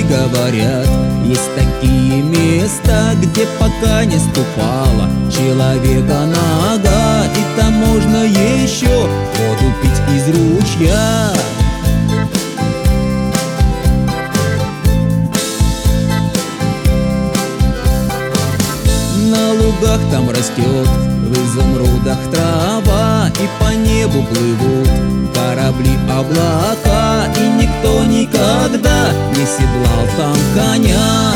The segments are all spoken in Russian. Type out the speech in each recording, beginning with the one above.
говорят, есть такие места, где пока не ступала человека нога, и там можно еще воду пить из ручья. На лугах там растет в изумрудах трава, и по небу плывут корабли, облака, и никто никогда не седлал там коня.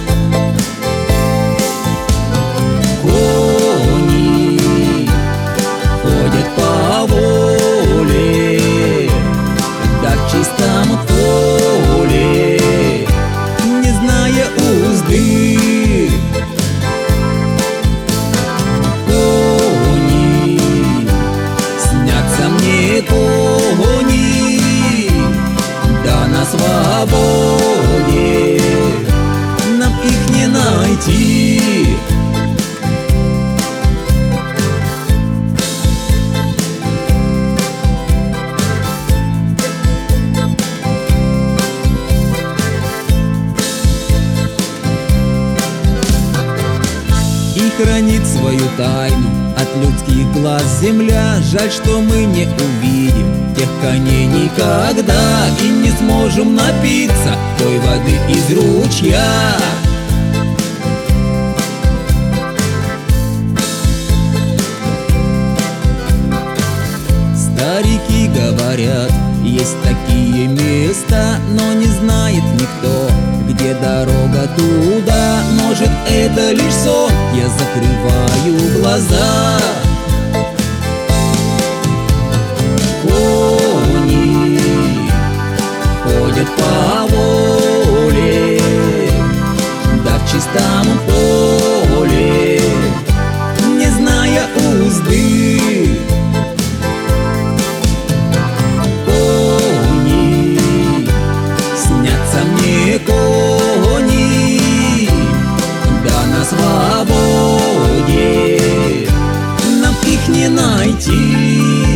Кони ходят по воле, да в чистом поле, не зная узды. Кони, да на свободе нам их не найти. И хранит свою тайну от людских глаз земля. Жаль, что мы не увидим тех коней никогда, и не сможем напиться той воды из ручья. Старики говорят, есть такие места, но не знает никто, где дорога туда. Может, это лишь сон, я закрываю глаза. Кони ходят по воле, да в чистом поле, не зная узды. Кони, снятся мне кони, да на свободе нам их не найти.